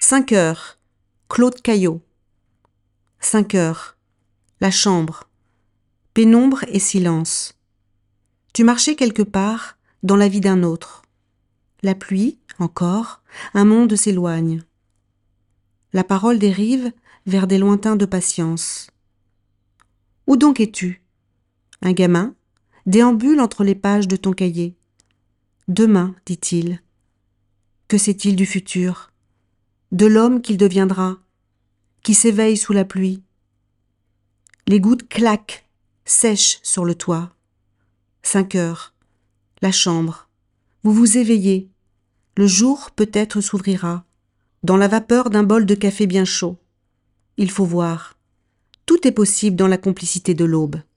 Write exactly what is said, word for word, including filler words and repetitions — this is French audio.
Cinq heures. Claude Caillot. Cinq heures. La chambre. Pénombre et silence. Tu marchais quelque part dans la vie d'un autre. La pluie, encore, un monde s'éloigne. La parole dérive vers des lointains de patience. Où donc es-tu? Un gamin déambule entre les pages de ton cahier. Demain, dit-il. Que sait-il du futur? De l'homme qu'il deviendra, qui s'éveille sous la pluie? Les gouttes claquent, sèchent sur le toit. Cinq heures. La chambre. Vous vous éveillez. Le jour peut-être s'ouvrira, dans la vapeur d'un bol de café bien chaud. Il faut voir. Tout est possible dans la complicité de l'aube.